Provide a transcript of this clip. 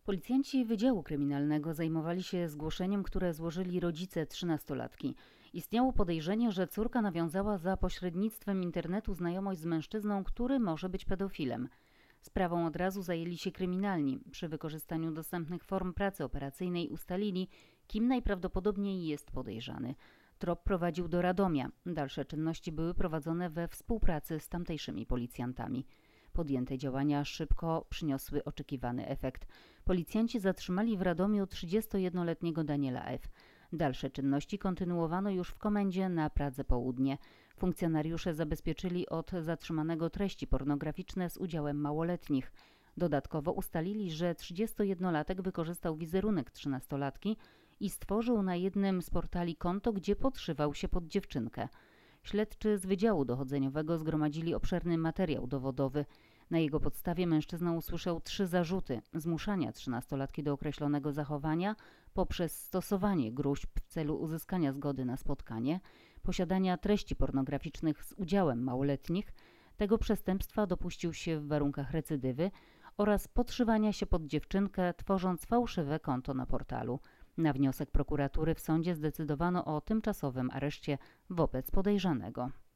Policjanci Wydziału Kryminalnego zajmowali się zgłoszeniem, które złożyli rodzice 13-latki. Istniało podejrzenie, że córka nawiązała za pośrednictwem internetu znajomość z mężczyzną, który może być pedofilem. Sprawą od razu zajęli się kryminalni. Przy wykorzystaniu dostępnych form pracy operacyjnej ustalili, kim najprawdopodobniej jest podejrzany. Trop prowadził do Radomia. Dalsze czynności były prowadzone we współpracy z tamtejszymi policjantami. Podjęte działania szybko przyniosły oczekiwany efekt. Policjanci zatrzymali w Radomiu 31-letniego Daniela F. Dalsze czynności kontynuowano już w komendzie na Pradze Południe. Funkcjonariusze zabezpieczyli od zatrzymanego treści pornograficzne z udziałem małoletnich. Dodatkowo ustalili, że 31-latek wykorzystał wizerunek 13-latki i stworzył na jednym z portali konto, gdzie podszywał się pod dziewczynkę. Śledczy z Wydziału Dochodzeniowego zgromadzili obszerny materiał dowodowy. Na jego podstawie mężczyzna usłyszał 3 zarzuty: zmuszania 13-latki do określonego zachowania poprzez stosowanie gróźb w celu uzyskania zgody na spotkanie, posiadania treści pornograficznych z udziałem małoletnich, tego przestępstwa dopuścił się w warunkach recydywy oraz podszywania się pod dziewczynkę, tworząc fałszywe konto na portalu. Na wniosek prokuratury w sądzie zdecydowano o tymczasowym areszcie wobec podejrzanego.